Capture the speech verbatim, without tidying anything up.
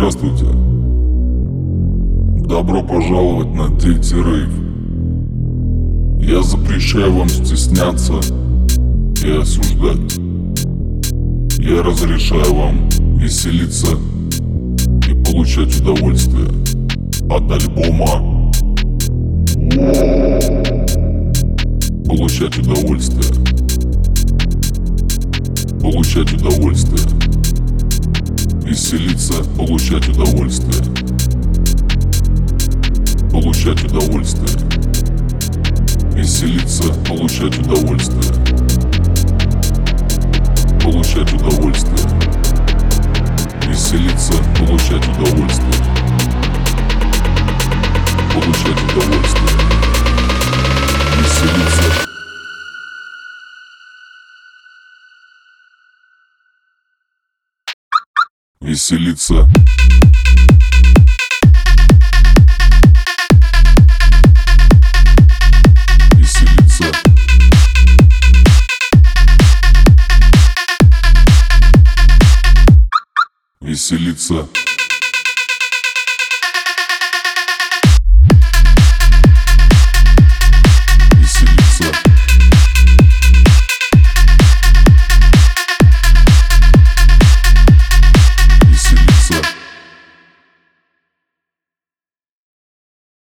Здравствуйте. Добро пожаловать на Дети Рейв. Я запрещаю вам стесняться и осуждать. Я разрешаю вам веселиться и получать удовольствие от альбома. Получать удовольствие. Получать удовольствие. Веселиться, получать удовольствие. Получать удовольствие. Веселиться, получать удовольствие. Получать удовольствие. Веселиться, получать удовольствие. Получать удовольствие. Веселиться. Веселиться. Веселиться. Веселиться.